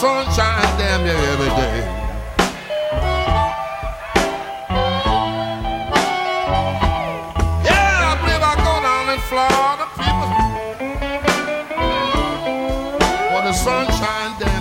sunshine damn near every day. Yeah, I believe I go down in Florida, people, for the sunshine damn